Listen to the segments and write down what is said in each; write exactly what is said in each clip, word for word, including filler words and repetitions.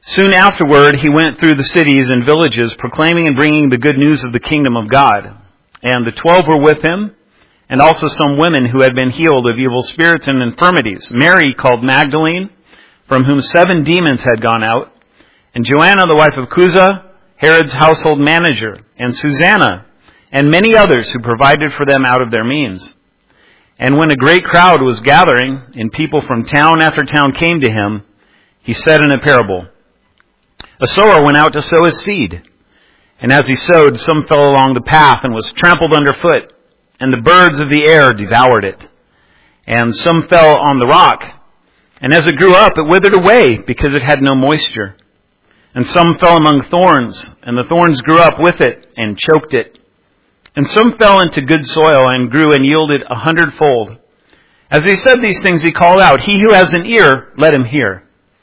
Soon afterward, he went through the cities and villages, proclaiming and bringing the good news of the kingdom of God. And the twelve were with him, and also some women who had been healed of evil spirits and infirmities. Mary, called Magdalene, from whom seven demons had gone out, and Joanna, the wife of Chuza, Herod's household manager, and Susanna, and many others who provided for them out of their means. And when a great crowd was gathering, and people from town after town came to him, he said in a parable, "A sower went out to sow his seed. And as he sowed, some fell along the path and was trampled underfoot, and the birds of the air devoured it. And some fell on the rock, and as it grew up, it withered away because it had no moisture. And some fell among thorns, and the thorns grew up with it and choked it. And some fell into good soil and grew and yielded a hundredfold." As he said these things, he called out, "He who has an ear, let him hear."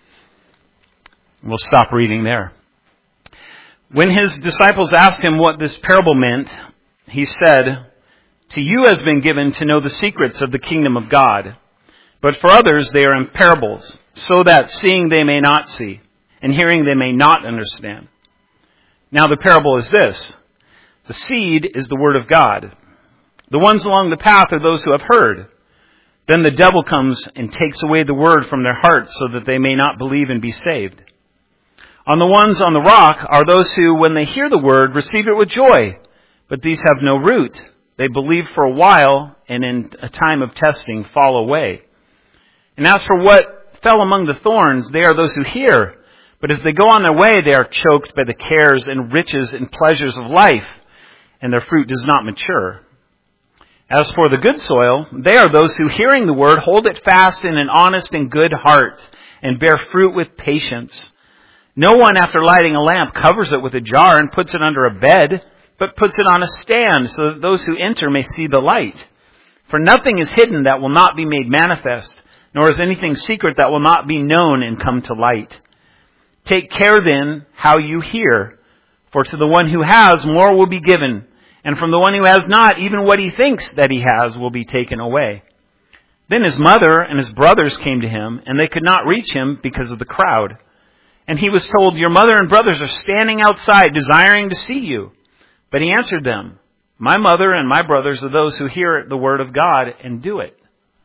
We'll stop reading there. When his disciples asked him what this parable meant, he said, "To you has been given to know the secrets of the kingdom of God. But for others they are in parables, so that seeing they may not see, and hearing they may not understand. Now the parable is this. The seed is the word of God. The ones along the path are those who have heard. Then the devil comes and takes away the word from their hearts so that they may not believe and be saved. On the ones on the rock are those who, when they hear the word, receive it with joy. But these have no root. They believe for a while, and in a time of testing fall away. And as for what fell among the thorns, they are those who hear. But as they go on their way, they are choked by the cares and riches and pleasures of life, and their fruit does not mature. As for the good soil, they are those who, hearing the word, hold it fast in an honest and good heart, and bear fruit with patience. No one, after lighting a lamp, covers it with a jar and puts it under a bed, but puts it on a stand so that those who enter may see the light. For nothing is hidden that will not be made manifest, nor is anything secret that will not be known and come to light. Take care then how you hear, for to the one who has, more will be given, and from the one who has not, even what he thinks that he has will be taken away." Then his mother and his brothers came to him, and they could not reach him because of the crowd. And he was told, "Your mother and brothers are standing outside, desiring to see you." But he answered them, "My mother and my brothers are those who hear the word of God and do it."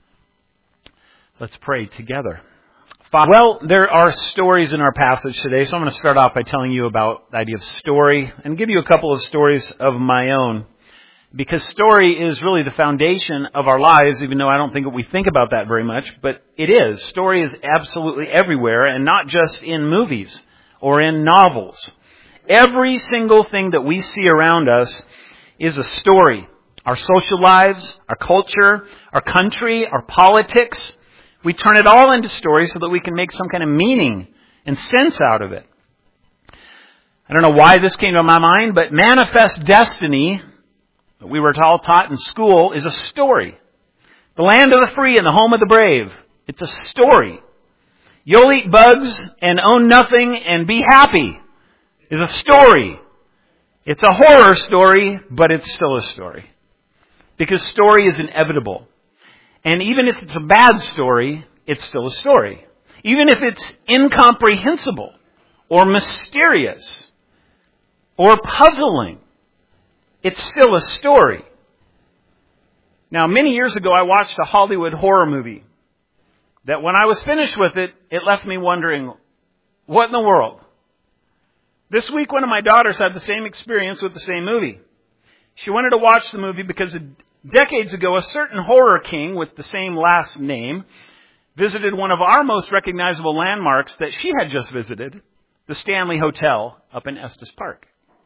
Let's pray together. Father, well, there are stories in our passage today, so I'm going to start off by telling you about the idea of story and give you a couple of stories of my own. Because story is really the foundation of our lives, even though I don't think we think about that very much, but it is. Story is absolutely everywhere, and not just in movies or in novels. Every single thing that we see around us is a story. Our social lives, our culture, our country, our politics. We turn it all into stories so that we can make some kind of meaning and sense out of it. I don't know why this came to my mind, but Manifest Destiny, that we were all taught in school, is a story. The land of the free and the home of the brave. It's a story. You'll eat bugs and own nothing and be happy is a story. It's a horror story, but it's still a story. Because story is inevitable. And even if it's a bad story, it's still a story. Even if it's incomprehensible or mysterious or puzzling, it's still a story. Now, many years ago, I watched a Hollywood horror movie that when I was finished with it, it left me wondering, what in the world? This week, one of my daughters had the same experience with the same movie. She wanted to watch the movie because decades ago, a certain horror king with the same last name visited one of our most recognizable landmarks that she had just visited, the Stanley Hotel up in Estes Park.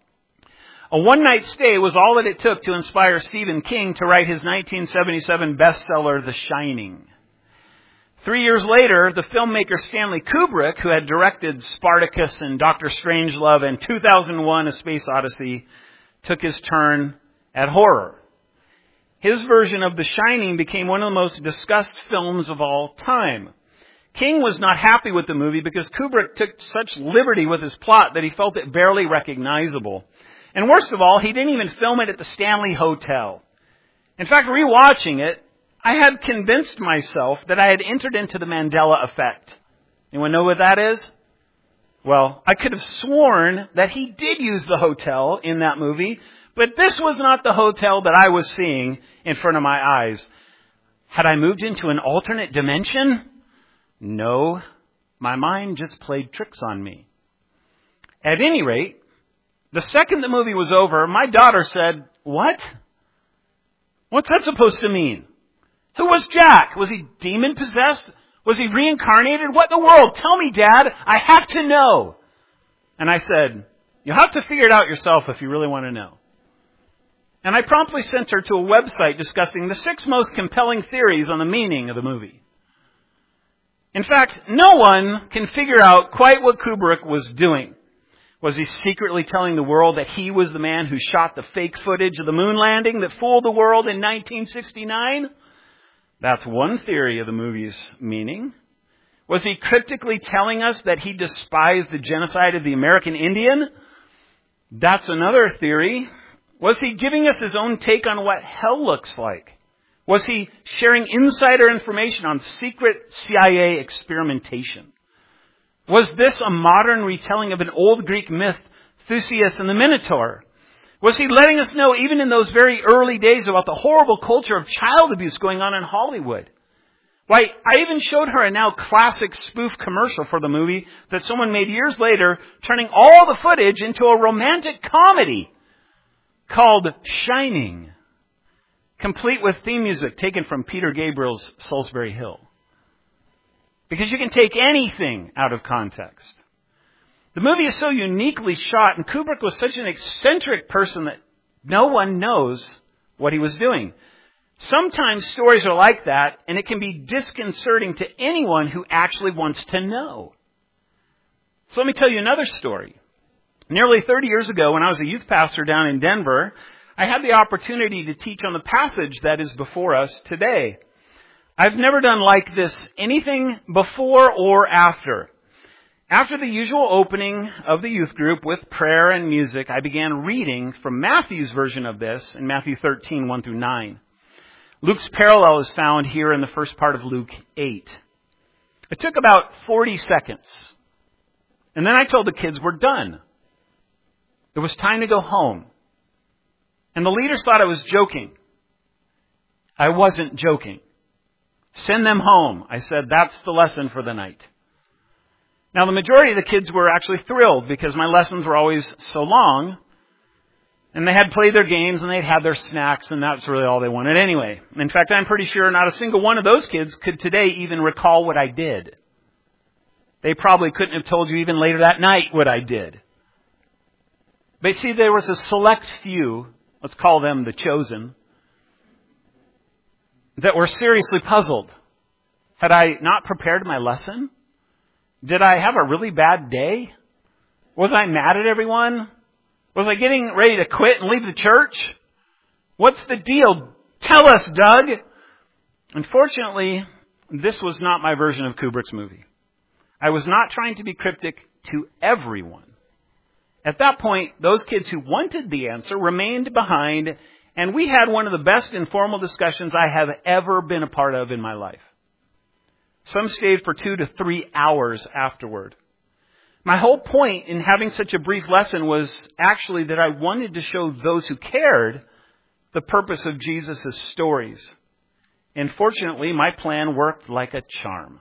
A one-night stay was all that it took to inspire Stephen King to write his nineteen seventy-seven bestseller, The Shining. Three years later, the filmmaker Stanley Kubrick, who had directed Spartacus and Doctor Strangelove and two thousand one: A Space Odyssey, took his turn at horror. His version of The Shining became one of the most discussed films of all time. King was not happy with the movie because Kubrick took such liberty with his plot that he felt it barely recognizable. And worst of all, he didn't even film it at the Stanley Hotel. In fact, rewatching it, I had convinced myself that I had entered into the Mandela effect. Anyone know what that is? Well, I could have sworn that he did use the hotel in that movie, but this was not the hotel that I was seeing in front of my eyes. Had I moved into an alternate dimension? No, my mind just played tricks on me. At any rate, the second the movie was over, my daughter said, "What? What's that supposed to mean? Who was Jack? Was he demon-possessed? Was he reincarnated? What in the world? Tell me, Dad. I have to know." And I said, "You'll have to figure it out yourself if you really want to know." And I promptly sent her to a website discussing the six most compelling theories on the meaning of the movie. In fact, no one can figure out quite what Kubrick was doing. Was he secretly telling the world that he was the man who shot the fake footage of the moon landing that fooled the world in nineteen sixty-nine? That's one theory of the movie's meaning. Was he cryptically telling us that he despised the genocide of the American Indian? That's another theory. Was he giving us his own take on what hell looks like? Was he sharing insider information on secret C I A experimentation? Was this a modern retelling of an old Greek myth, Theseus and the Minotaur? Was he letting us know, even in those very early days, about the horrible culture of child abuse going on in Hollywood? Why, I even showed her a now classic spoof commercial for the movie that someone made years later, turning all the footage into a romantic comedy called Shining, complete with theme music taken from Peter Gabriel's Salisbury Hill. Because you can take anything out of context. The movie is so uniquely shot, and Kubrick was such an eccentric person that no one knows what he was doing. Sometimes stories are like that, and it can be disconcerting to anyone who actually wants to know. So let me tell you another story. Nearly thirty years ago, when I was a youth pastor down in Denver, I had the opportunity to teach on the passage that is before us today. I've never done like this anything before or after. After the usual opening of the youth group with prayer and music, I began reading from Matthew's version of this in Matthew thirteen, one through nine. Luke's parallel is found here in the first part of Luke eight. It took about forty seconds. And then I told the kids we're done. It was time to go home. And the leaders thought I was joking. I wasn't joking. Send them home. I said, that's the lesson for the night. Now, the majority of the kids were actually thrilled because my lessons were always so long. And they had played their games and they'd had their snacks, and that's really all they wanted anyway. In fact, I'm pretty sure not a single one of those kids could today even recall what I did. They probably couldn't have told you even later that night what I did. But see, there was a select few, let's call them the chosen, that were seriously puzzled. Had I not prepared my lesson? Did I have a really bad day? Was I mad at everyone? Was I getting ready to quit and leave the church? What's the deal? Tell us, Doug. Unfortunately, this was not my version of Kubrick's movie. I was not trying to be cryptic to everyone. At that point, those kids who wanted the answer remained behind, and we had one of the best informal discussions I have ever been a part of in my life. Some stayed for two to three hours afterward. My whole point in having such a brief lesson was actually that I wanted to show those who cared the purpose of Jesus' stories. And fortunately, my plan worked like a charm.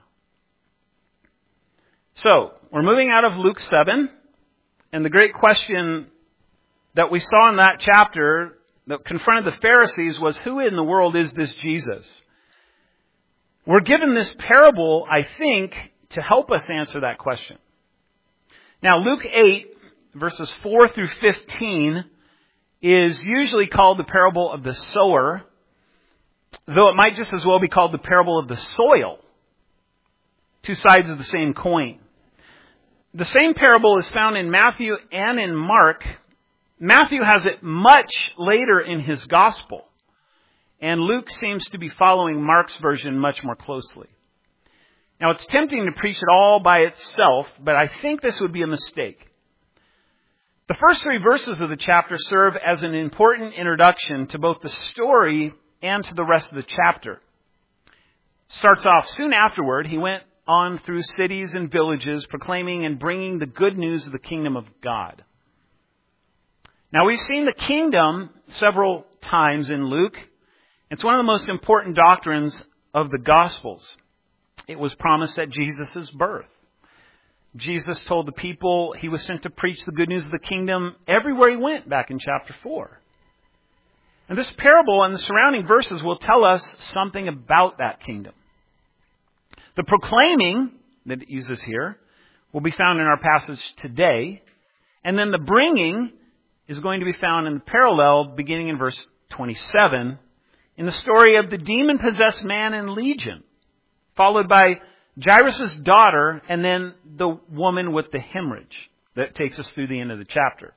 So, we're moving out of Luke seven, and the great question that we saw in that chapter that confronted the Pharisees was, who in the world is this Jesus? We're given this parable, I think, to help us answer that question. Now, Luke eight, verses four through fifteen, is usually called the parable of the sower, though it might just as well be called the parable of the soil. Two sides of the same coin. The same parable is found in Matthew and in Mark. Matthew has it much later in his gospel, and Luke seems to be following Mark's version much more closely. Now, it's tempting to preach it all by itself, but I think this would be a mistake. The first three verses of the chapter serve as an important introduction to both the story and to the rest of the chapter. It starts off, soon afterward, he went on through cities and villages, proclaiming and bringing the good news of the kingdom of God. Now, we've seen the kingdom several times in Luke. It's one of the most important doctrines of the Gospels. It was promised at Jesus' birth. Jesus told the people he was sent to preach the good news of the kingdom everywhere he went, back in chapter four. And this parable and the surrounding verses will tell us something about that kingdom. The proclaiming that it uses here will be found in our passage today. And then the bringing is going to be found in the parallel beginning in verse twenty-seven in the story of the demon-possessed man in Legion, followed by Jairus' daughter, and then the woman with the hemorrhage that takes us through the end of the chapter.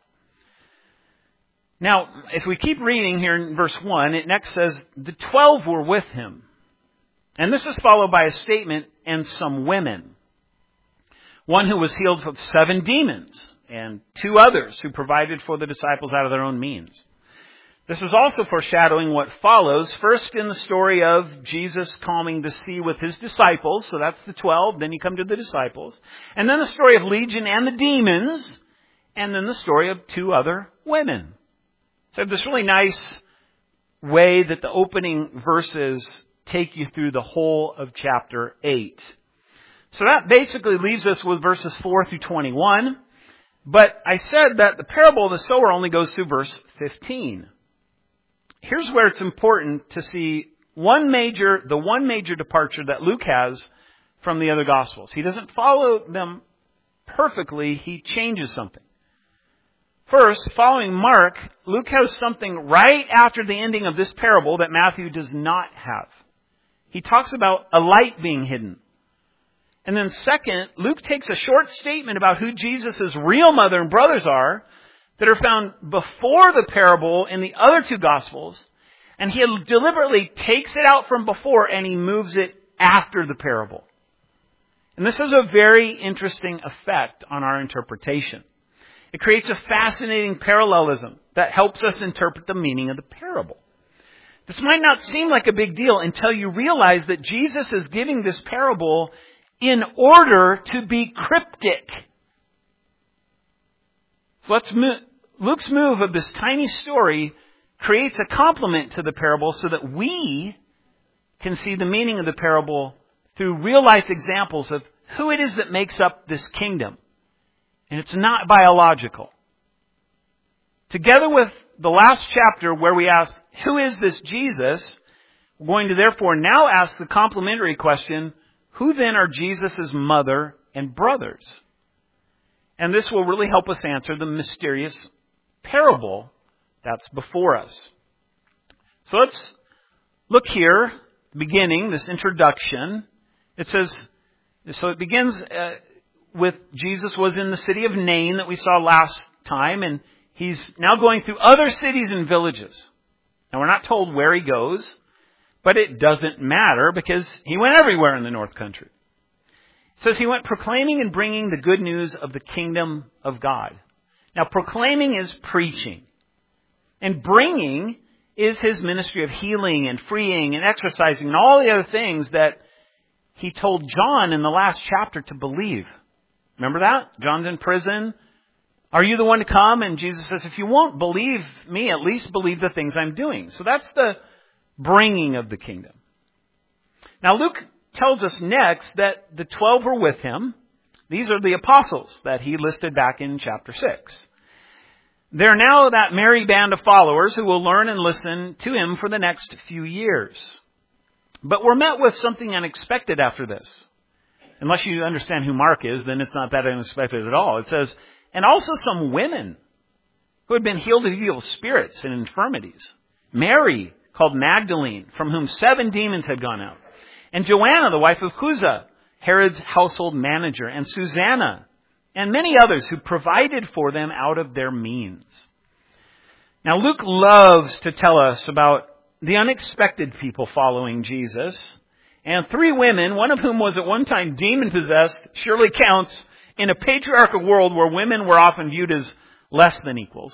Now, if we keep reading here in verse one, it next says, the twelve were with him. And this is followed by a statement, and some women. One who was healed of seven demons, and two others who provided for the disciples out of their own means. This is also foreshadowing what follows, first in the story of Jesus calming the sea with his disciples, so that's the twelve, then you come to the disciples, and then the story of Legion and the demons, and then the story of two other women. So this really nice way that the opening verses take you through the whole of chapter eight. So that basically leaves us with verses four through twenty-one, but I said that the parable of the sower only goes through verse fifteen. Here's where it's important to see one major, the one major departure that Luke has from the other Gospels. He doesn't follow them perfectly. He changes something. First, following Mark, Luke has something right after the ending of this parable that Matthew does not have. He talks about a light being hidden. And then second, Luke takes a short statement about who Jesus' real mother and brothers are, that are found before the parable in the other two Gospels, and he deliberately takes it out from before and he moves it after the parable. And this has a very interesting effect on our interpretation. It creates a fascinating parallelism that helps us interpret the meaning of the parable. This might not seem like a big deal until you realize that Jesus is giving this parable in order to be cryptic. So let's move. Luke's move of this tiny story creates a complement to the parable so that we can see the meaning of the parable through real-life examples of who it is that makes up this kingdom. And it's not biological. Together with the last chapter where we ask, who is this Jesus? We're going to therefore now ask the complementary question, who then are Jesus' mother and brothers? And this will really help us answer the mysterious parable that's before us. So let's look here, beginning this introduction. It says, so it begins uh, with Jesus was in the city of Nain that we saw last time, and he's now going through other cities and villages. Now we're not told where he goes, but it doesn't matter because he went everywhere in the North Country. It says he went proclaiming and bringing the good news of the kingdom of God. Now, proclaiming is preaching. And bringing is his ministry of healing and freeing and exercising and all the other things that he told John in the last chapter to believe. Remember that? John's in prison. Are you the one to come? And Jesus says, if you won't believe me, at least believe the things I'm doing. So that's the bringing of the kingdom. Now, Luke tells us next that the twelve were with him. These are the apostles that he listed back in chapter six. They're now that merry band of followers who will learn and listen to him for the next few years. But we're met with something unexpected after this. Unless you understand who Mark is, then it's not that unexpected at all. It says, and also some women who had been healed of evil spirits and infirmities. Mary, called Magdalene, from whom seven demons had gone out. And Joanna, the wife of Chuza, Herod's household manager, and Susanna, and many others who provided for them out of their means. Now, Luke loves to tell us about the unexpected people following Jesus. And three women, one of whom was at one time demon-possessed, surely counts in a patriarchal world where women were often viewed as less than equals.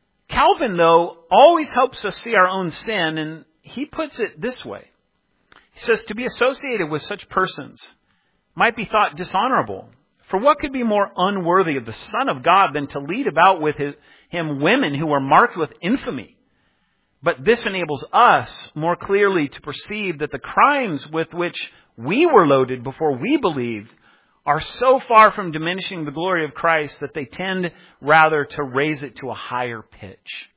Calvin, though, always helps us see our own sin, and he puts it this way. He says to be associated with such persons might be thought dishonorable. For what could be more unworthy of the Son of God than to lead about with his, him women who are marked with infamy? But this enables us more clearly to perceive that the crimes with which we were loaded before we believed are so far from diminishing the glory of Christ that they tend rather to raise it to a higher pitch.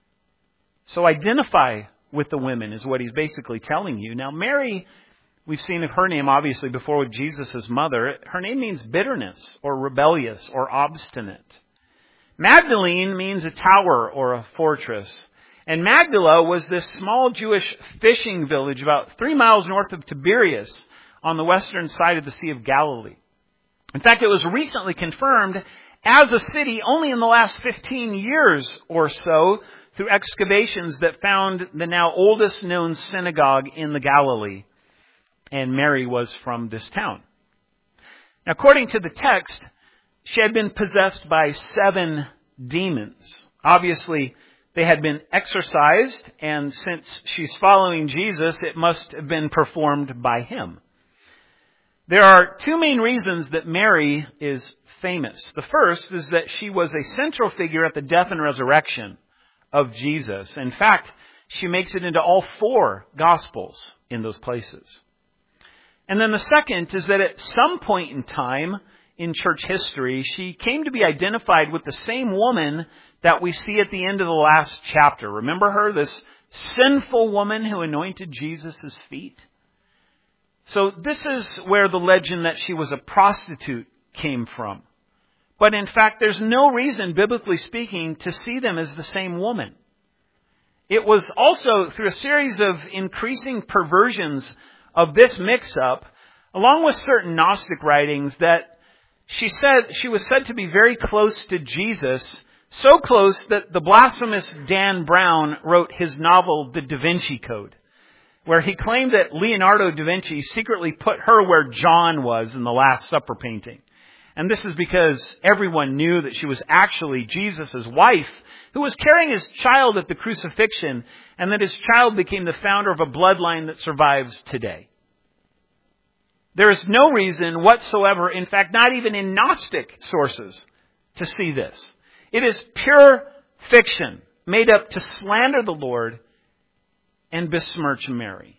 So identify with the women is what he's basically telling you. Now, Mary, we've seen of her name obviously before with Jesus' mother. Her name means bitterness or rebellious or obstinate. Magdalene means a tower or a fortress. And Magdala was this small Jewish fishing village about three miles north of Tiberias on the western side of the Sea of Galilee. In fact, it was recently confirmed as a city only in the last fifteen years or so through excavations that found the now oldest known synagogue in the Galilee. And Mary was from this town. Now, according to the text, she had been possessed by seven demons. Obviously, they had been exorcised, and since she's following Jesus, it must have been performed by him. There are two main reasons that Mary is famous. The first is that she was a central figure at the death and resurrection of Jesus. In fact, she makes it into all four Gospels in those places. And then the second is that at some point in time in church history, she came to be identified with the same woman that we see at the end of the last chapter. Remember her, this sinful woman who anointed Jesus' feet? So this is where the legend that she was a prostitute came from. But in fact, there's no reason, biblically speaking, to see them as the same woman. It was also through a series of increasing perversions of this mix-up, along with certain Gnostic writings, that she said she was said to be very close to Jesus, so close that the blasphemous Dan Brown wrote his novel, The Da Vinci Code, where he claimed that Leonardo da Vinci secretly put her where John was in the Last Supper painting. And this is because everyone knew that she was actually Jesus' wife, who was carrying his child at the crucifixion, and that his child became the founder of a bloodline that survives today. There is no reason whatsoever, in fact, not even in Gnostic sources, to see this. It is pure fiction made up to slander the Lord and besmirch Mary.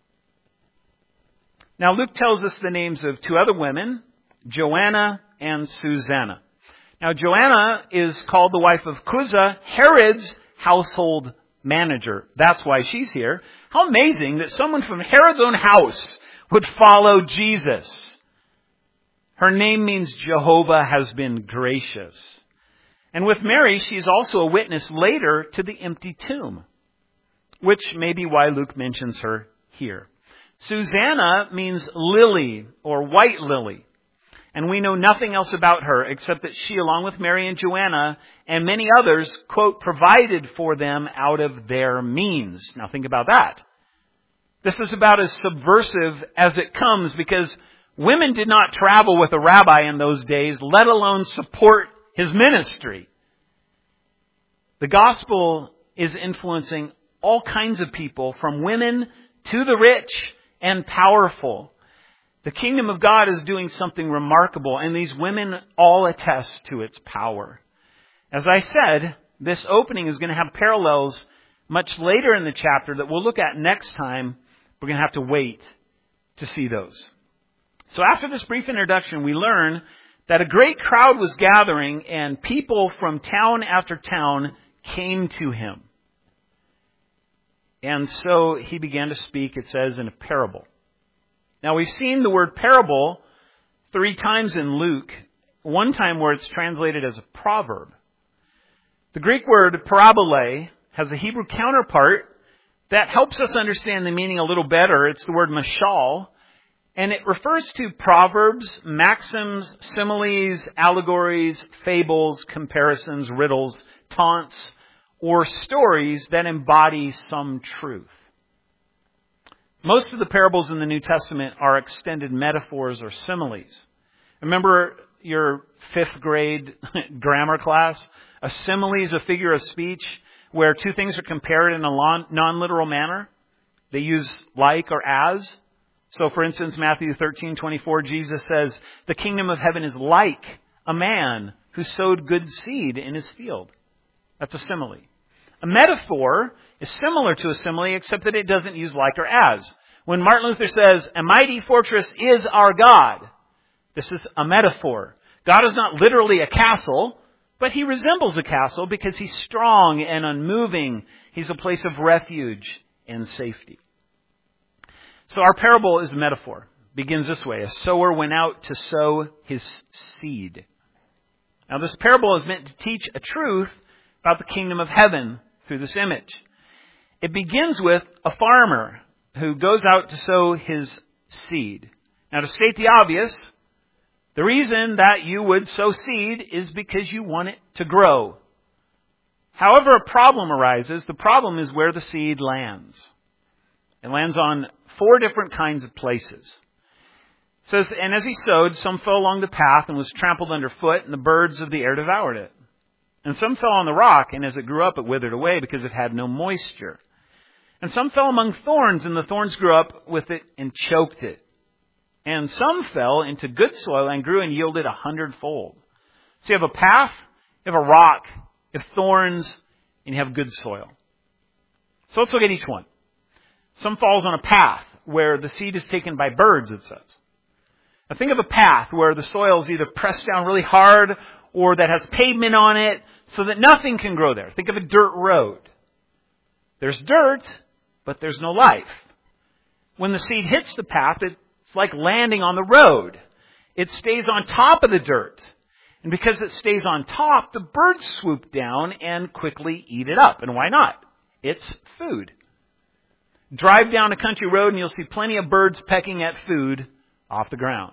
Now, Luke tells us the names of two other women, Joanna and Susanna. Now, Joanna is called the wife of Chuza, Herod's household manager. That's why she's here. How amazing that someone from Herod's own house would follow Jesus. Her name means Jehovah has been gracious. And with Mary, she's also a witness later to the empty tomb, which may be why Luke mentions her here. Susanna means lily or white lily. And we know nothing else about her except that she, along with Mary and Joanna and many others, quote, provided for them out of their means. Now think about that. This is about as subversive as it comes, because women did not travel with a rabbi in those days, let alone support his ministry. The gospel is influencing all kinds of people, from women to the rich and powerful. The kingdom of God is doing something remarkable, and these women all attest to its power. As I said, this opening is going to have parallels much later in the chapter that we'll look at next time. We're going to have to wait to see those. So after this brief introduction, we learn that a great crowd was gathering, and people from town after town came to him. And so he began to speak, it says, in a parable. Now, we've seen the word parable three times in Luke, one time where it's translated as a proverb. The Greek word parabole has a Hebrew counterpart that helps us understand the meaning a little better. It's the word mashal, and it refers to proverbs, maxims, similes, allegories, fables, comparisons, riddles, taunts, or stories that embody some truth. Most of the parables in the New Testament are extended metaphors or similes. Remember your fifth grade grammar class? A simile is a figure of speech where two things are compared in a non-literal manner. They use like or as. So, for instance, Matthew thirteen twenty-four, Jesus says, the kingdom of heaven is like a man who sowed good seed in his field. That's a simile. A metaphor is similar to a simile, except that it doesn't use like or as. When Martin Luther says, a mighty fortress is our God, this is a metaphor. God is not literally a castle, but he resembles a castle because he's strong and unmoving. He's a place of refuge and safety. So our parable is a metaphor. It begins this way. A sower went out to sow his seed. Now this parable is meant to teach a truth about the kingdom of heaven through this image. It begins with a farmer who goes out to sow his seed. Now to state the obvious, the reason that you would sow seed is because you want it to grow. However, a problem arises. The problem is where the seed lands. It lands on four different kinds of places. It says, and as he sowed, some fell along the path and was trampled underfoot, and the birds of the air devoured it. And some fell on the rock, and as it grew up, it withered away because it had no moisture. And some fell among thorns, and the thorns grew up with it and choked it. And some fell into good soil and grew and yielded a hundredfold. So you have a path, you have a rock, you have thorns, and you have good soil. So let's look at each one. Some falls on a path where the seed is taken by birds, it says. Now think of a path where the soil is either pressed down really hard or that has pavement on it so that nothing can grow there. Think of a dirt road. There's dirt, but there's no life. When the seed hits the path, it's like landing on the road. It stays on top of the dirt. And because it stays on top, the birds swoop down and quickly eat it up. And why not? It's food. Drive down a country road and you'll see plenty of birds pecking at food off the ground.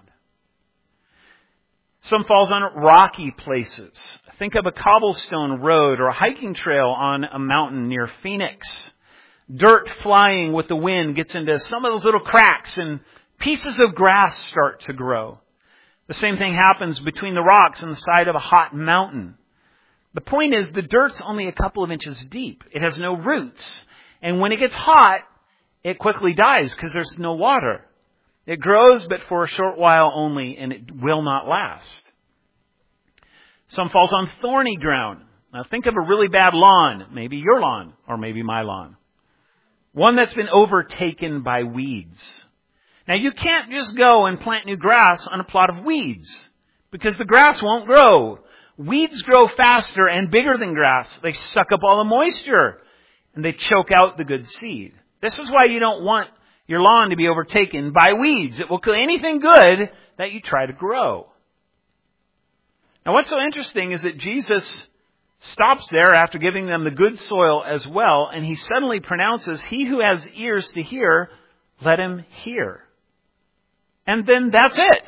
Some falls on rocky places. Think of a cobblestone road or a hiking trail on a mountain near Phoenix. Dirt flying with the wind gets into some of those little cracks and pieces of grass start to grow. The same thing happens between the rocks and the side of a hot mountain. The point is the dirt's only a couple of inches deep. It has no roots. And when it gets hot, it quickly dies because there's no water. It grows, but for a short while only, and it will not last. Some falls on thorny ground. Now think of a really bad lawn, maybe your lawn, or maybe my lawn. One that's been overtaken by weeds. Now you can't just go and plant new grass on a plot of weeds, because the grass won't grow. Weeds grow faster and bigger than grass. They suck up all the moisture, and they choke out the good seed. This is why you don't want your lawn to be overtaken by weeds. It will kill anything good that you try to grow. Now what's so interesting is that Jesus stops there after giving them the good soil as well, and he suddenly pronounces, he who has ears to hear, let him hear. And then that's it.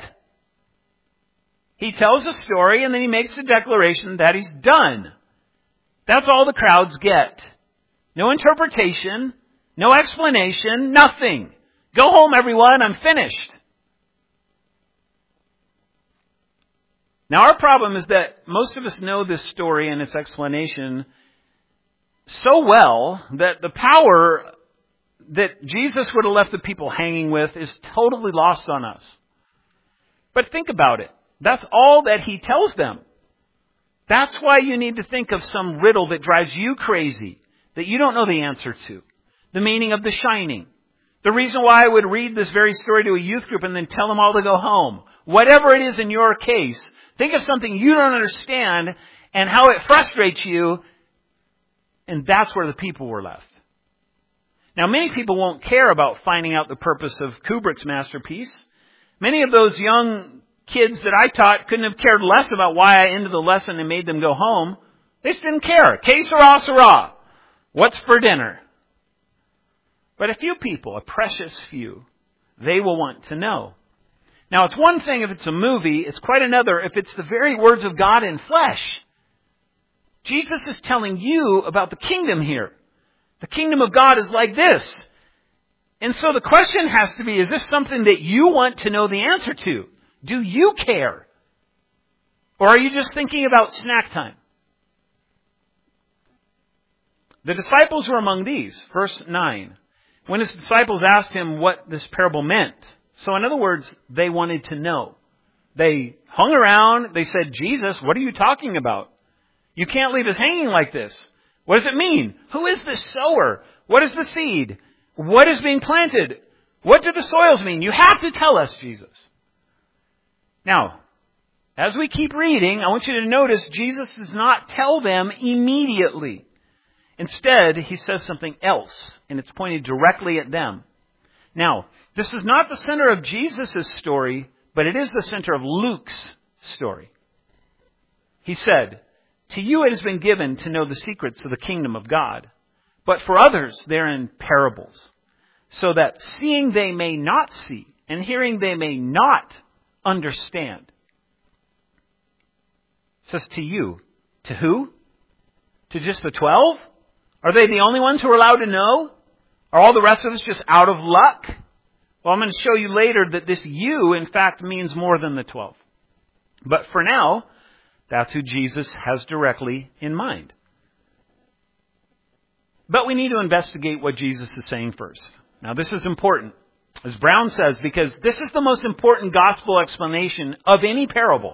He tells a story and then he makes a declaration that he's done. That's all the crowds get. No interpretation, no explanation, nothing. Go home, everyone, I'm finished. Now our problem is that most of us know this story and its explanation so well that the power that Jesus would have left the people hanging with is totally lost on us. But think about it. That's all that he tells them. That's why you need to think of some riddle that drives you crazy, that you don't know the answer to. The meaning of The Shining. The reason why I would read this very story to a youth group and then tell them all to go home. Whatever it is in your case, think of something you don't understand and how it frustrates you, and that's where the people were left. Now, many people won't care about finding out the purpose of Kubrick's masterpiece. Many of those young kids that I taught couldn't have cared less about why I ended the lesson and made them go home. They just didn't care. Que sera, sera. What's for dinner? But a few people, a precious few, they will want to know. Now, it's one thing if it's a movie. It's quite another if it's the very words of God in flesh. Jesus is telling you about the kingdom here. The kingdom of God is like this. And so the question has to be, is this something that you want to know the answer to? Do you care? Or are you just thinking about snack time? The disciples were among these. Verse nine. When his disciples asked him what this parable meant, So in other words, they wanted to know. They hung around. They said, Jesus, what are you talking about? You can't leave us hanging like this. What does it mean? Who is this sower? What is the seed? What is being planted? What do the soils mean? You have to tell us, Jesus. Now, as we keep reading, I want you to notice Jesus does not tell them immediately. Instead, he says something else, and it's pointed directly at them. Now, this is not the center of Jesus' story, but it is the center of Luke's story. He said, to you it has been given to know the secrets of the kingdom of God, but for others they're in parables, so that seeing they may not see, and hearing they may not understand. It says to you. To who? To just the twelve? Are they the only ones who are allowed to know? Are all the rest of us just out of luck? Well, I'm going to show you later that this you, in fact, means more than the twelve. But for now, that's who Jesus has directly in mind. But we need to investigate what Jesus is saying first. Now, this is important, as Brown says, because this is the most important gospel explanation of any parable.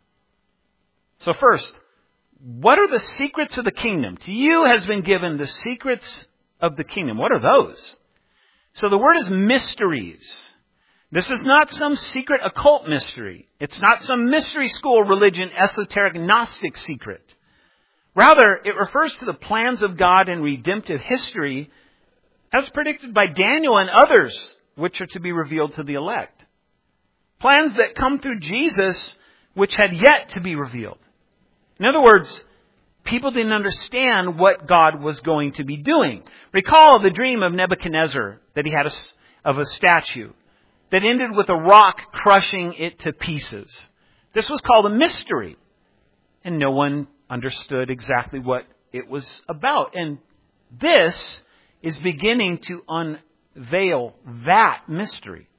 So first, what are the secrets of the kingdom? To you has been given the secrets of the kingdom. What are those? So the word is mysteries. This is not some secret occult mystery. It's not some mystery school religion, esoteric Gnostic secret. Rather, it refers to the plans of God in redemptive history as predicted by Daniel and others, which are to be revealed to the elect. Plans that come through Jesus, which had yet to be revealed. In other words, people didn't understand what God was going to be doing. Recall the dream of Nebuchadnezzar that he had a, of a statue that ended with a rock crushing it to pieces. This was called a mystery, and no one understood exactly what it was about. And this is beginning to unveil that mystery.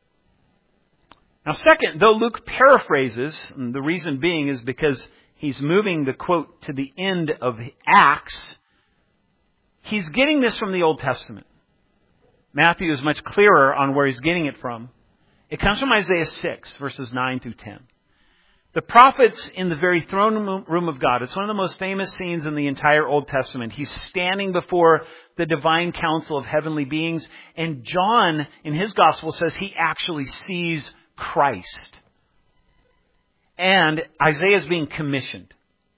Now, second, though Luke paraphrases, and the reason being is because he's moving the quote to the end of Acts, he's getting this from the Old Testament. Matthew is much clearer on where he's getting it from. It comes from Isaiah six, verses nine through ten. The prophets in the very throne room of God. It's one of the most famous scenes in the entire Old Testament. He's standing before the divine council of heavenly beings. And John, in his gospel, says he actually sees Christ. And Isaiah is being commissioned.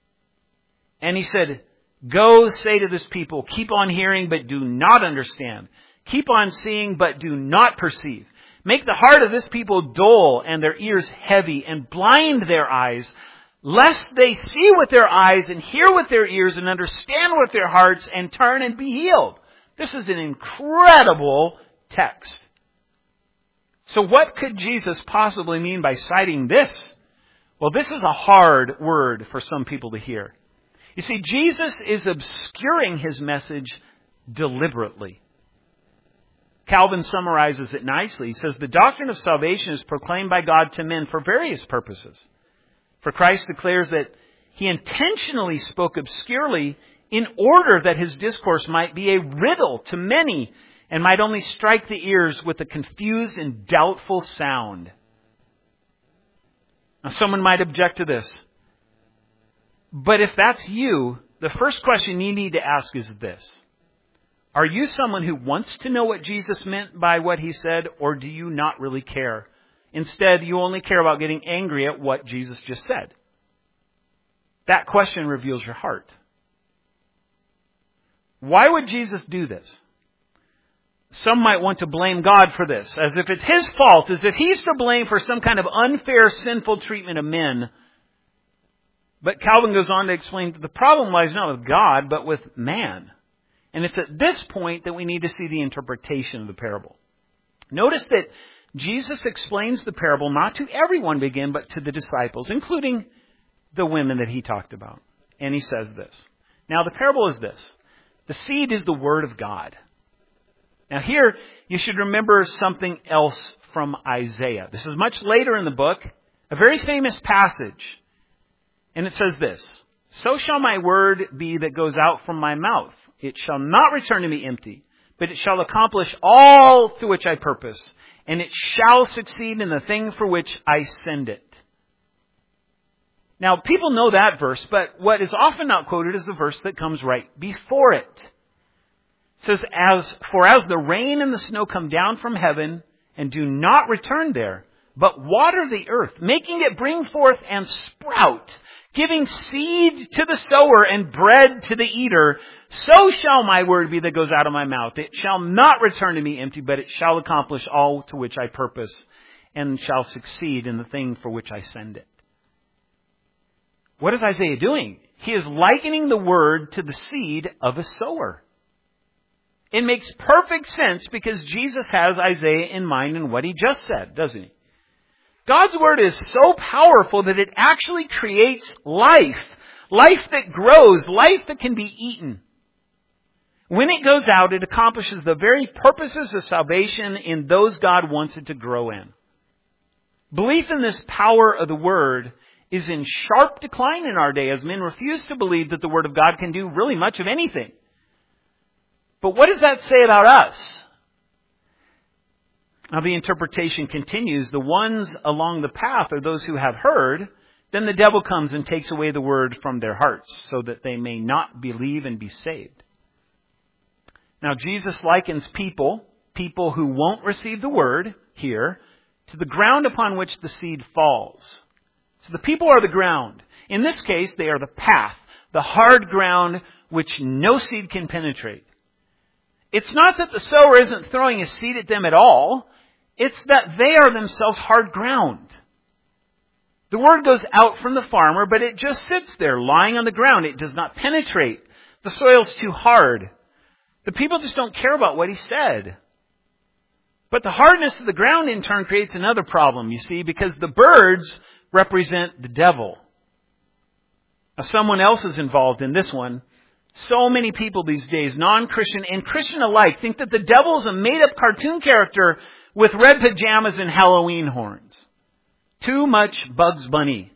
And he said, go say to this people, keep on hearing but do not understand. Keep on seeing but do not perceive. Make the heart of this people dull and their ears heavy and blind their eyes, lest they see with their eyes and hear with their ears and understand with their hearts and turn and be healed. This is an incredible text. So what could Jesus possibly mean by citing this? Well, this is a hard word for some people to hear. You see, Jesus is obscuring his message deliberately. Calvin summarizes it nicely. He says, the doctrine of salvation is proclaimed by God to men for various purposes. For Christ declares that he intentionally spoke obscurely in order that his discourse might be a riddle to many and might only strike the ears with a confused and doubtful sound. Now, someone might object to this. But if that's you, the first question you need to ask is this. Are you someone who wants to know what Jesus meant by what he said, or do you not really care? Instead, you only care about getting angry at what Jesus just said. That question reveals your heart. Why would Jesus do this? Some might want to blame God for this, as if it's his fault, as if he's to blame for some kind of unfair, sinful treatment of men. But Calvin goes on to explain that the problem lies not with God, but with man. And it's at this point that we need to see the interpretation of the parable. Notice that Jesus explains the parable not to everyone again, but to the disciples, including the women that he talked about. And he says this. Now, the parable is this. The seed is the word of God. Now, here, you should remember something else from Isaiah. This is much later in the book, a very famous passage. And it says this, so shall my word be that goes out from my mouth. It shall not return to me empty, but it shall accomplish all to which I purpose, and it shall succeed in the thing for which I send it. Now, people know that verse, but what is often not quoted is the verse that comes right before it. It says, as, for as the rain and the snow come down from heaven and do not return there, but water the earth, making it bring forth and sprout, giving seed to the sower and bread to the eater, so shall my word be that goes out of my mouth. It shall not return to me empty, but it shall accomplish all to which I purpose, and shall succeed in the thing for which I send it. What is Isaiah doing? He is likening the word to the seed of a sower. It makes perfect sense because Jesus has Isaiah in mind in what he just said, doesn't he? God's word is so powerful that it actually creates life. Life that grows, life that can be eaten. When it goes out, it accomplishes the very purposes of salvation in those God wants it to grow in. Belief in this power of the word is in sharp decline in our day as men refuse to believe that the word of God can do really much of anything. But what does that say about us? Now the interpretation continues. The ones along the path are those who have heard. Then the devil comes and takes away the word from their hearts so that they may not believe and be saved. Now Jesus likens people, people who won't receive the word here, to the ground upon which the seed falls. So the people are the ground. In this case, they are the path, the hard ground which no seed can penetrate. It's not that the sower isn't throwing a seed at them at all. It's that they are themselves hard ground. The word goes out from the farmer, but it just sits there lying on the ground. It does not penetrate. The soil's too hard. The people just don't care about what he said. But the hardness of the ground in turn creates another problem, you see, because the birds represent the devil. Now, someone else is involved in this one. So many people these days, non-Christian and Christian alike, think that the devil is a made-up cartoon character with red pajamas and Halloween horns. Too much Bugs Bunny.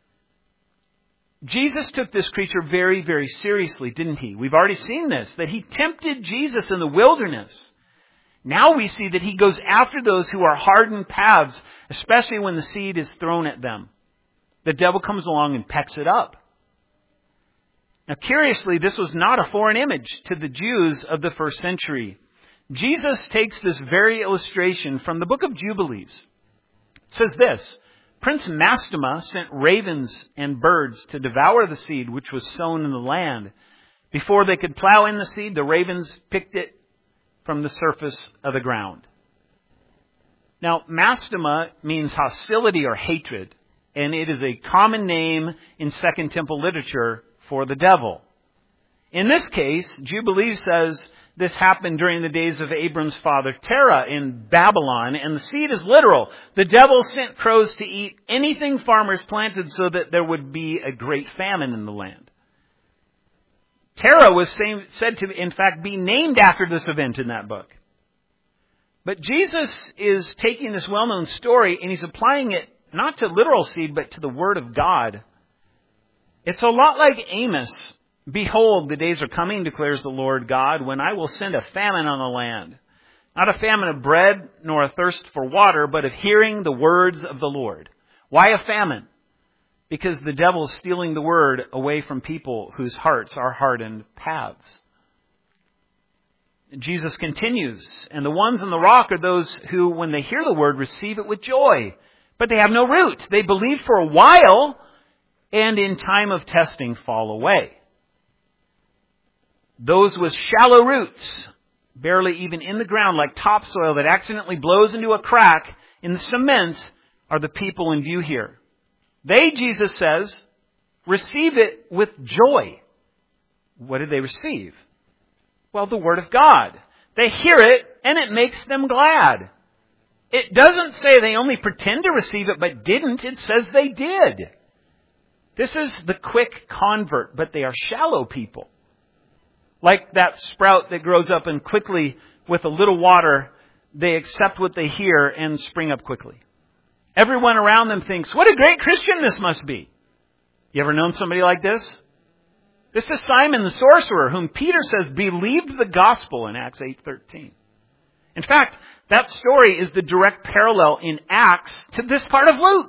Jesus took this creature very, very seriously, didn't he? We've already seen this, that he tempted Jesus in the wilderness. Now we see that he goes after those who are hardened paths, especially when the seed is thrown at them. The devil comes along and pecks it up. Now, curiously, this was not a foreign image to the Jews of the first century. Jesus takes this very illustration from the book of Jubilees. It says this, Prince Mastema sent ravens and birds to devour the seed which was sown in the land. Before they could plow in the seed, the ravens picked it from the surface of the ground. Now, Mastema means hostility or hatred, and it is a common name in Second Temple literature for the devil. In this case, Jubilees says this happened during the days of Abram's father Terah in Babylon, and the seed is literal. The devil sent crows to eat anything farmers planted so that there would be a great famine in the land. Terah was said to, in fact, be named after this event in that book. But Jesus is taking this well-known story and he's applying it not to literal seed, but to the Word of God. It's a lot like Amos. Behold, the days are coming, declares the Lord God, when I will send a famine on the land. Not a famine of bread, nor a thirst for water, but of hearing the words of the Lord. Why a famine? Because the devil is stealing the word away from people whose hearts are hardened paths. Jesus continues, and the ones on the rock are those who, when they hear the word, receive it with joy. But they have no root. They believe for a while, and in time of testing fall away. Those with shallow roots, barely even in the ground, like topsoil that accidentally blows into a crack in the cement, are the people in view here. They, Jesus says, receive it with joy. What did they receive? Well, the Word of God. They hear it, and it makes them glad. It doesn't say they only pretend to receive it, but didn't. It says they did. This is the quick convert, but they are shallow people. Like that sprout that grows up and quickly, with a little water, they accept what they hear and spring up quickly. Everyone around them thinks, what a great Christian this must be. You ever known somebody like this? This is Simon the sorcerer, whom Peter says believed the gospel in Acts eight thirteen. In fact, that story is the direct parallel in Acts to this part of Luke.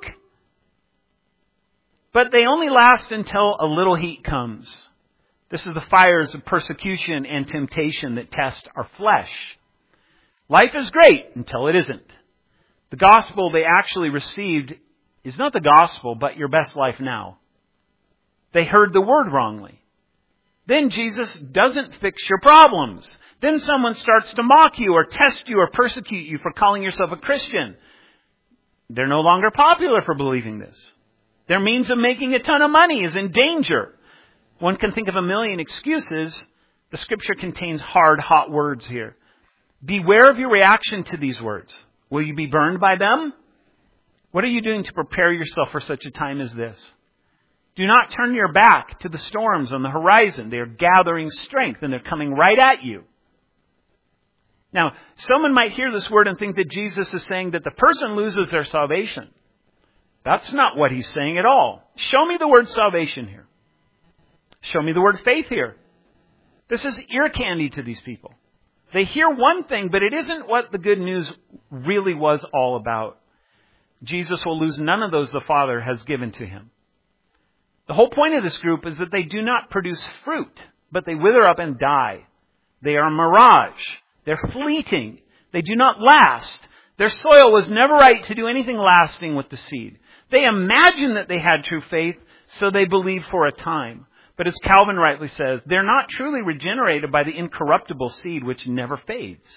But they only last until a little heat comes. This is the fires of persecution and temptation that test our flesh. Life is great until it isn't. The gospel they actually received is not the gospel, but your best life now. They heard the word wrongly. Then Jesus doesn't fix your problems. Then someone starts to mock you or test you or persecute you for calling yourself a Christian. They're no longer popular for believing this. Their means of making a ton of money is in danger. One can think of a million excuses. The scripture contains hard, hot words here. Beware of your reaction to these words. Will you be burned by them? What are you doing to prepare yourself for such a time as this? Do not turn your back to the storms on the horizon. They are gathering strength and they're coming right at you. Now, someone might hear this word and think that Jesus is saying that the person loses their salvation. That's not what he's saying at all. Show me the word salvation here. Show me the word faith here. This is ear candy to these people. They hear one thing, but it isn't what the good news really was all about. Jesus will lose none of those the Father has given to him. The whole point of this group is that they do not produce fruit, but they wither up and die. They are a mirage. They're fleeting. They do not last. Their soil was never right to do anything lasting with the seed. They imagine that they had true faith, so they believe for a time. But as Calvin rightly says, they're not truly regenerated by the incorruptible seed which never fades.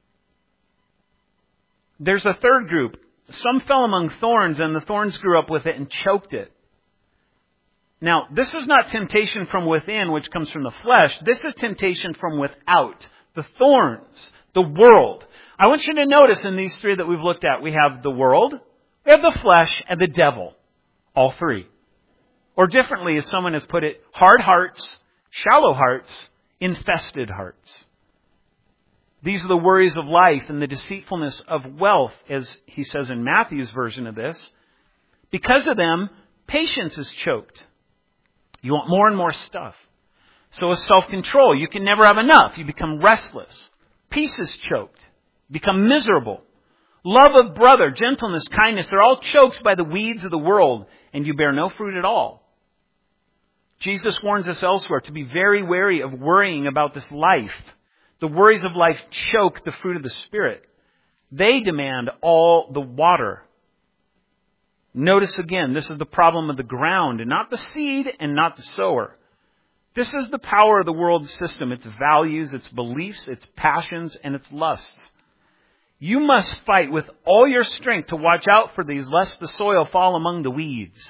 There's a third group. Some fell among thorns, and the thorns grew up with it and choked it. Now, this is not temptation from within, which comes from the flesh. This is temptation from without. The thorns, the world. I want you to notice in these three that we've looked at, we have the world, we have the flesh, and the devil. All three. Or differently, as someone has put it, hard hearts, shallow hearts, infested hearts. These are the worries of life and the deceitfulness of wealth, as he says in Matthew's version of this. Because of them, patience is choked. You want more and more stuff. So is self-control. You can never have enough. You become restless. Peace is choked. You become miserable. Love of brother, gentleness, kindness, they're all choked by the weeds of the world, and you bear no fruit at all. Jesus warns us elsewhere to be very wary of worrying about this life. The worries of life choke the fruit of the Spirit. They demand all the water. Notice again, this is the problem of the ground, and not the seed and not the sower. This is the power of the world system, its values, its beliefs, its passions, and its lusts. You must fight with all your strength to watch out for these, lest the soil fall among the weeds.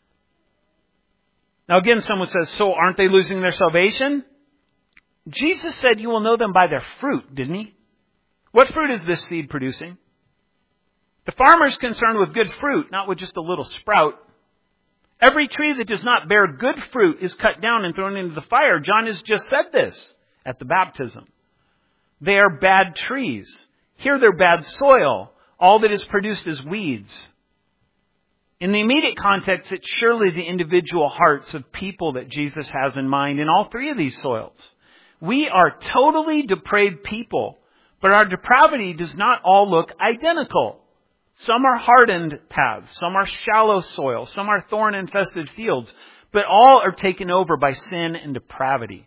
Now again, someone says, so aren't they losing their salvation? Jesus said you will know them by their fruit, didn't he? What fruit is this seed producing? The farmer is concerned with good fruit, not with just a little sprout. Every tree that does not bear good fruit is cut down and thrown into the fire. John has just said this at the baptism. They are bad trees. Here they're bad soil. All that is produced is weeds. In the immediate context, it's surely the individual hearts of people that Jesus has in mind in all three of these soils. We are totally depraved people, but our depravity does not all look identical. Some are hardened paths, some are shallow soil, some are thorn-infested fields, but all are taken over by sin and depravity.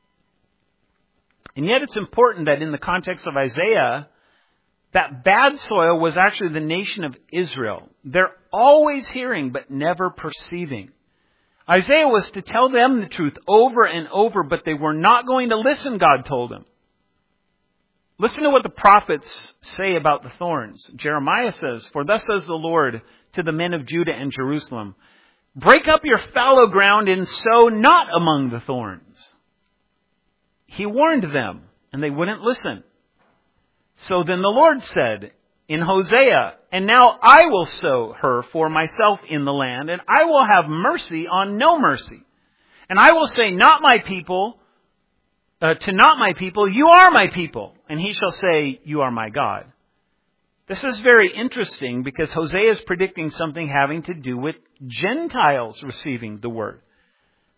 And yet it's important that in the context of Isaiah, that bad soil was actually the nation of Israel. They're always hearing but never perceiving. Isaiah was to tell them the truth over and over, but they were not going to listen, God told them. Listen to what the prophets say about the thorns. Jeremiah says, for thus says the Lord to the men of Judah and Jerusalem, break up your fallow ground and sow not among the thorns. He warned them, and they wouldn't listen. So then the Lord said in Hosea, and now I will sow her for myself in the land, and I will have mercy on no mercy. And I will say, not my people, uh, to not my people, you are my people. And he shall say, you are my God. This is very interesting because Hosea is predicting something having to do with Gentiles receiving the word.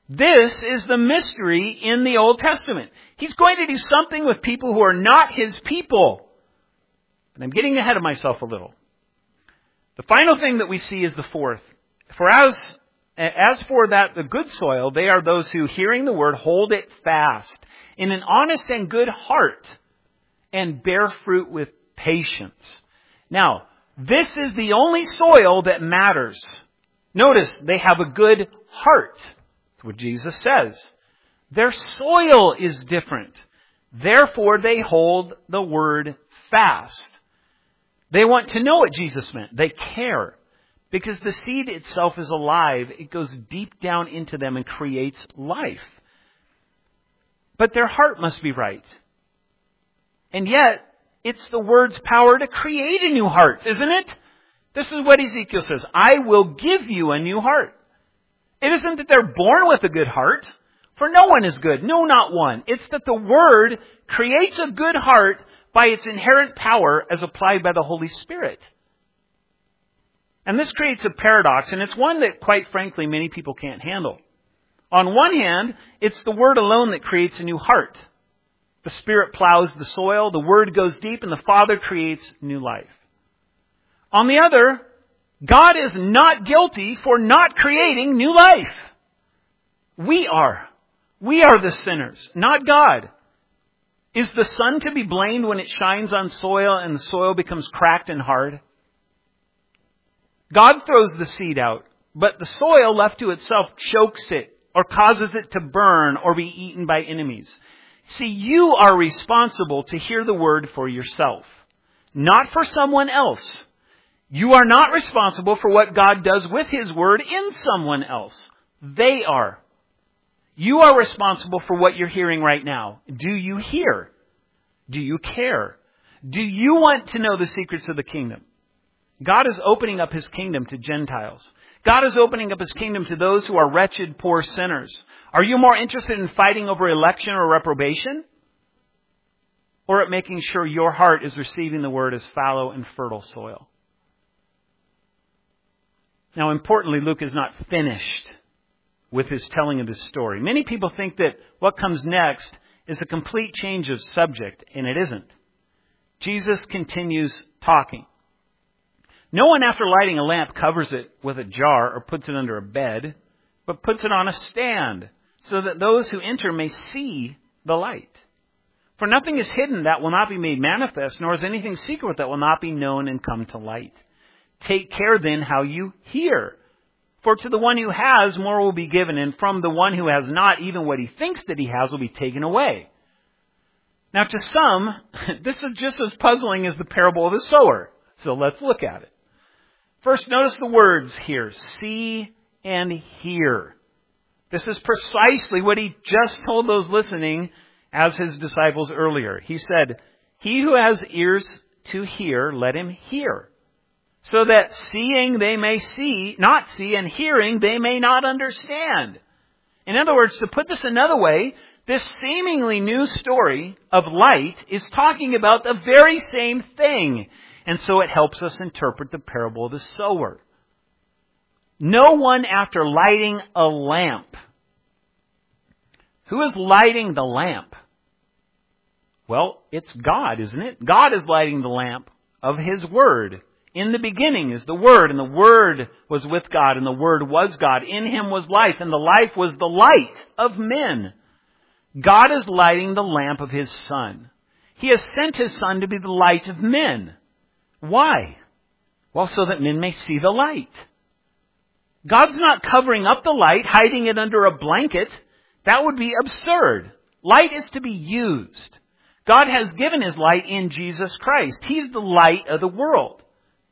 This is the mystery in the Old Testament. He's going to do something with people who are not His people. And I'm getting ahead of myself a little. The final thing that we see is the fourth. For as, as for that, the good soil, they are those who, hearing the word, hold it fast in an honest and good heart and bear fruit with patience. Now, this is the only soil that matters. Notice, they have a good heart. That's what Jesus says. Their soil is different. Therefore, they hold the word fast. They want to know what Jesus meant. They care. Because the seed itself is alive. It goes deep down into them and creates life. But their heart must be right. And yet, it's the word's power to create a new heart, isn't it? This is what Ezekiel says. I will give you a new heart. It isn't that they're born with a good heart, for no one is good. No, not one. It's that the Word creates a good heart by its inherent power as applied by the Holy Spirit. And this creates a paradox, and it's one that, quite frankly, many people can't handle. On one hand, it's the Word alone that creates a new heart. The Spirit plows the soil, the Word goes deep, and the Father creates new life. On the other, God is not guilty for not creating new life. We are. We are the sinners, not God. Is the sun to be blamed when it shines on soil and the soil becomes cracked and hard? God throws the seed out, but the soil left to itself chokes it or causes it to burn or be eaten by enemies. See, you are responsible to hear the word for yourself, not for someone else. You are not responsible for what God does with His word in someone else. They are. You are responsible for what you're hearing right now. Do you hear? Do you care? Do you want to know the secrets of the kingdom? God is opening up His kingdom to Gentiles. God is opening up His kingdom to those who are wretched, poor sinners. Are you more interested in fighting over election or reprobation? Or at making sure your heart is receiving the word as fallow and fertile soil? Now, importantly, Luke is not finished with his telling of his story. Many people think that what comes next is a complete change of subject, and it isn't. Jesus continues talking. No one, after lighting a lamp, covers it with a jar or puts it under a bed, but puts it on a stand, so that those who enter may see the light. For nothing is hidden that will not be made manifest, nor is anything secret that will not be known and come to light. Take care then how you hear. For to the one who has, more will be given, and from the one who has not, even what he thinks that he has will be taken away. Now to some, this is just as puzzling as the parable of the sower. So let's look at it. First, notice the words here, see and hear. This is precisely what he just told those listening as his disciples earlier. He said, he who has ears to hear, let him hear. So that seeing they may see, not see, and hearing they may not understand. In other words, to put this another way, this seemingly new story of light is talking about the very same thing. And so it helps us interpret the parable of the sower. No one, after lighting a lamp. Who is lighting the lamp? Well, it's God, isn't it? God is lighting the lamp of His Word. In the beginning is the Word, and the Word was with God, and the Word was God. In Him was life, and the life was the light of men. God is lighting the lamp of His Son. He has sent His Son to be the light of men. Why? Well, so that men may see the light. God's not covering up the light, hiding it under a blanket. That would be absurd. Light is to be used. God has given His light in Jesus Christ. He's the light of the world.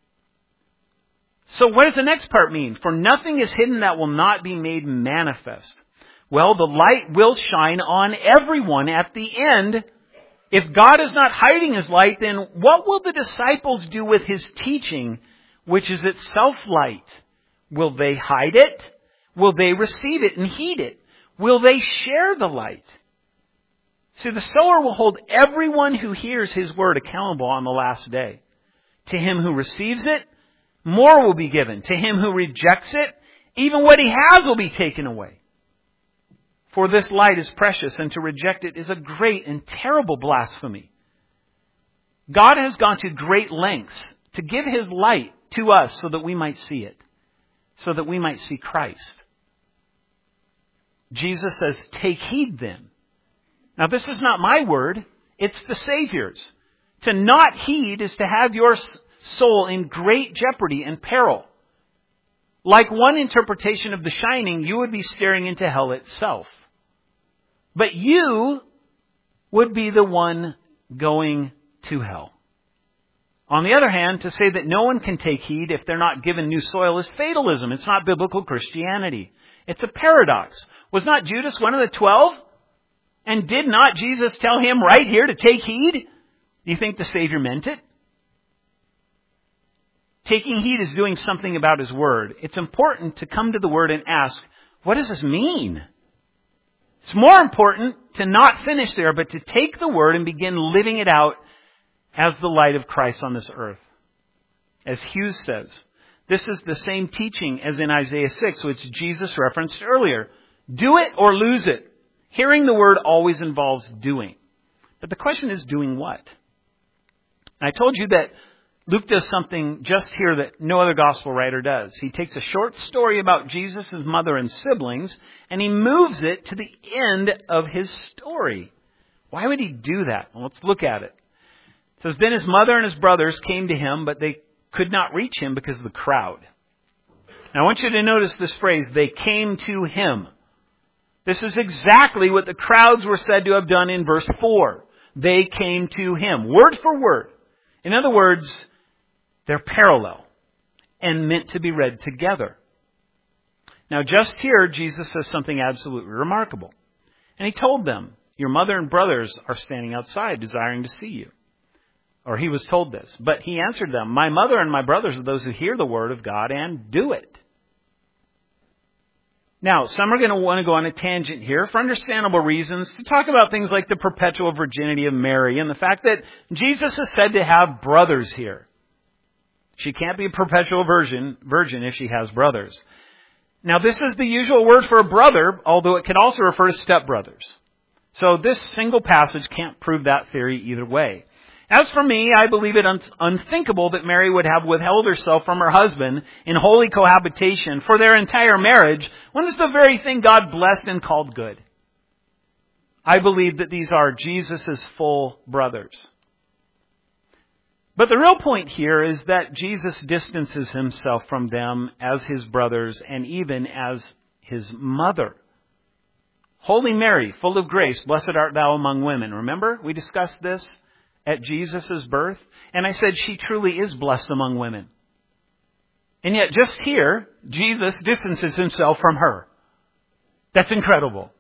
So what does the next part mean? For nothing is hidden that will not be made manifest. Well, the light will shine on everyone at the end. If God is not hiding His light, then what will the disciples do with His teaching, which is itself light? Will they hide it? Will they receive it and heed it? Will they share the light? See, the sower will hold everyone who hears His word accountable on the last day. To him who receives it, more will be given. To him who rejects it, even what he has will be taken away. For this light is precious, and to reject it is a great and terrible blasphemy. God has gone to great lengths to give His light to us so that we might see it, so that we might see Christ. Jesus says, take heed then. Now this is not my word, it's the Savior's. To not heed is to have your soul in great jeopardy and peril. Like one interpretation of The Shining, you would be staring into hell itself. But you would be the one going to hell. On the other hand, to say that no one can take heed if they're not given new soil is fatalism. It's not biblical Christianity. It's a paradox. Was not Judas one of the twelve? And did not Jesus tell him right here to take heed? Do you think the Savior meant it? Taking heed is doing something about His Word. It's important to come to the Word and ask, what does this mean? It's more important to not finish there, but to take the Word and begin living it out as the light of Christ on this earth. As Hughes says, this is the same teaching as in Isaiah six, which Jesus referenced earlier. Do it or lose it. Hearing the Word always involves doing. But the question is, doing what? And I told you that Luke does something just here that no other gospel writer does. He takes a short story about Jesus' mother and siblings, and he moves it to the end of his story. Why would he do that? Well, let's look at it. It says, then his mother and his brothers came to him, but they could not reach him because of the crowd. Now I want you to notice this phrase, they came to him. This is exactly what the crowds were said to have done in verse four. They came to him, word for word. In other words, they're parallel and meant to be read together. Now just here, Jesus says something absolutely remarkable. And he told them, your mother and brothers are standing outside desiring to see you. Or he was told this. But he answered them, my mother and my brothers are those who hear the word of God and do it. Now, some are going to want to go on a tangent here for understandable reasons to talk about things like the perpetual virginity of Mary and the fact that Jesus is said to have brothers here. She can't be a perpetual virgin, virgin if she has brothers. Now, this is the usual word for a brother, although it can also refer to stepbrothers. So this single passage can't prove that theory either way. As for me, I believe it un- unthinkable that Mary would have withheld herself from her husband in holy cohabitation for their entire marriage when it's the very thing God blessed and called good. I believe that these are Jesus' full brothers. But the real point here is that Jesus distances himself from them as his brothers and even as his mother. Holy Mary, full of grace, blessed art thou among women. Remember, we discussed this at Jesus' birth. And I said she truly is blessed among women. And yet just here, Jesus distances himself from her. That's incredible.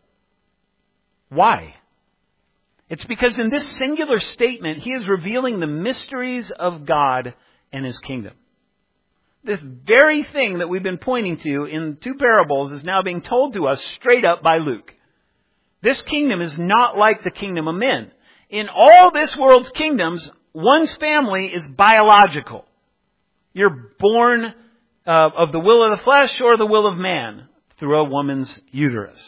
Why? It's because in this singular statement, he is revealing the mysteries of God and his kingdom. This very thing that we've been pointing to in two parables is now being told to us straight up by Luke. This kingdom is not like the kingdom of men. In all this world's kingdoms, one's family is biological. You're born uh, of the will of the flesh or the will of man through a woman's uterus.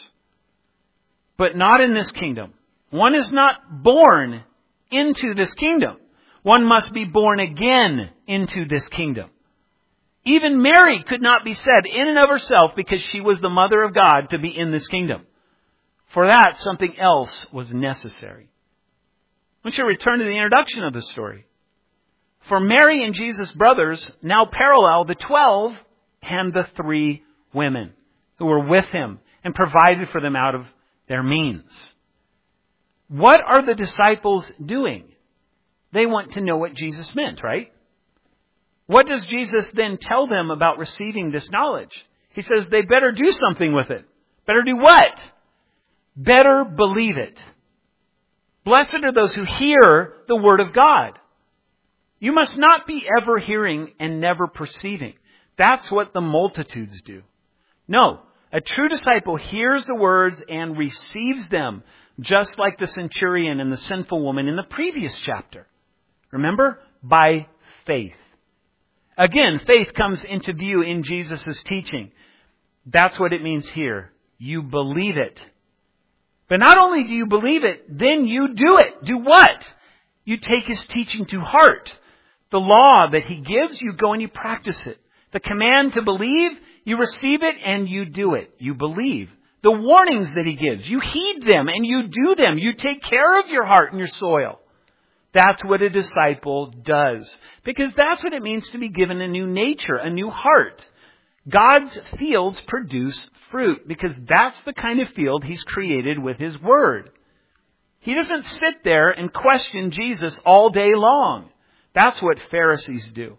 But not in this kingdom. One is not born into this kingdom. One must be born again into this kingdom. Even Mary could not be said in and of herself, because she was the mother of God, to be in this kingdom. For that, something else was necessary. I want you to return to the introduction of the story. For Mary and Jesus' brothers now parallel the twelve and the three women who were with him and provided for them out of their means. What are the disciples doing? They want to know what Jesus meant, right? What does Jesus then tell them about receiving this knowledge? He says they better do something with it. Better do what? Better believe it. Blessed are those who hear the word of God. You must not be ever hearing and never perceiving. That's what the multitudes do. No, a true disciple hears the words and receives them, just like the centurion and the sinful woman in the previous chapter. Remember? By faith. Again, faith comes into view in Jesus' teaching. That's what it means here. You believe it But not only do you believe it, then you do it. Do what? You take His teaching to heart. The law that He gives, you go and you practice it. The command to believe, you receive it and you do it. You believe. The warnings that He gives, you heed them and you do them. You take care of your heart and your soil. That's what a disciple does. Because that's what it means to be given a new nature, a new heart. God's fields produce fruit because that's the kind of field He's created with His Word. He doesn't sit there and question Jesus all day long. That's what Pharisees do.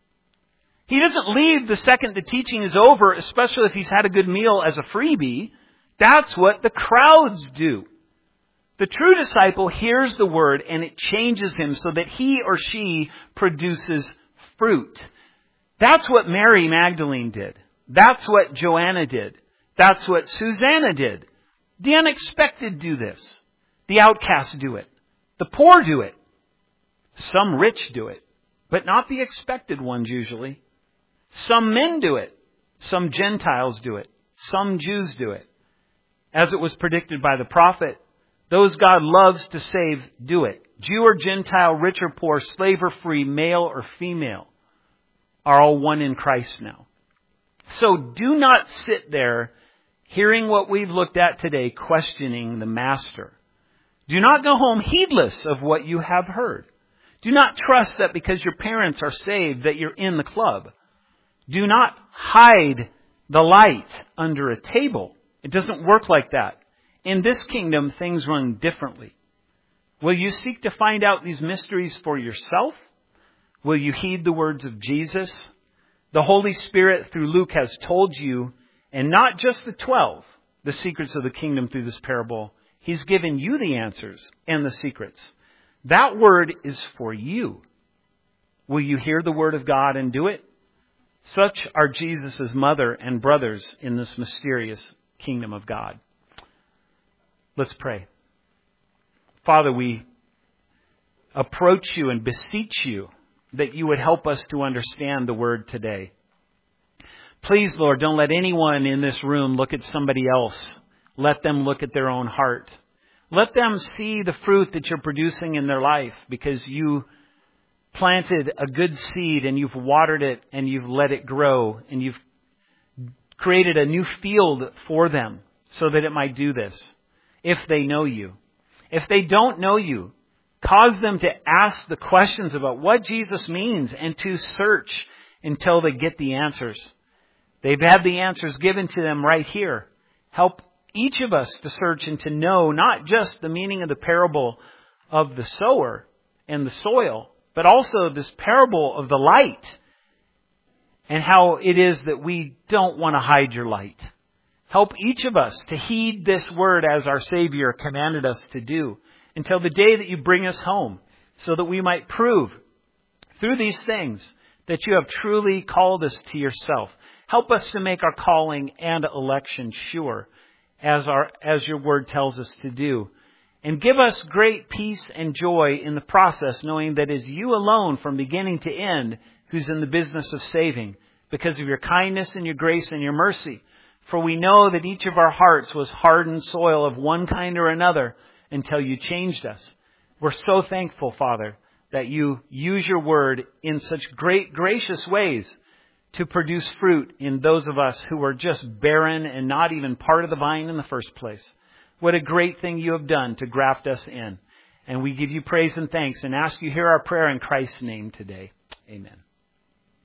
He doesn't leave the second the teaching is over, especially if he's had a good meal as a freebie. That's what the crowds do. The true disciple hears the Word and it changes him so that he or she produces fruit. That's what Mary Magdalene did. That's what Joanna did. That's what Susanna did. The unexpected do this. The outcasts do it. The poor do it. Some rich do it, but not the expected ones usually. Some men do it. Some Gentiles do it. Some Jews do it. As it was predicted by the prophet, those God loves to save do it. Jew or Gentile, rich or poor, slave or free, male or female, are all one in Christ now. So do not sit there hearing what we've looked at today, questioning the Master. Do not go home heedless of what you have heard. Do not trust that because your parents are saved that you're in the club. Do not hide the light under a table. It doesn't work like that. In this kingdom, things run differently. Will you seek to find out these mysteries for yourself? Will you heed the words of Jesus? The Holy Spirit through Luke has told you, and not just the twelve, the secrets of the kingdom through this parable. He's given you the answers and the secrets. That word is for you. Will you hear the word of God and do it? Such are Jesus' mother and brothers in this mysterious kingdom of God. Let's pray. Father, we approach you and beseech you that you would help us to understand the word today. Please, Lord, don't let anyone in this room look at somebody else. Let them look at their own heart. Let them see the fruit that you're producing in their life because you planted a good seed and you've watered it and you've let it grow and you've created a new field for them so that it might do this. If they know you. If they don't know you, cause them to ask the questions about what Jesus means and to search until they get the answers. They've had the answers given to them right here. Help each of us to search and to know not just the meaning of the parable of the sower and the soil, but also this parable of the light and how it is that we don't want to hide your light. Help each of us to heed this word as our Savior commanded us to do until the day that you bring us home so that we might prove through these things that you have truly called us to yourself. Help us to make our calling and election sure as our as your word tells us to do. And give us great peace and joy in the process, knowing that it is you alone from beginning to end who's in the business of saving because of your kindness and your grace and your mercy. For we know that each of our hearts was hardened soil of one kind or another until you changed us. We're so thankful, Father, that you use your word in such great, gracious ways to produce fruit in those of us who are just barren and not even part of the vine in the first place. What a great thing you have done to graft us in. And we give you praise and thanks and ask you hear our prayer in Christ's name today. Amen.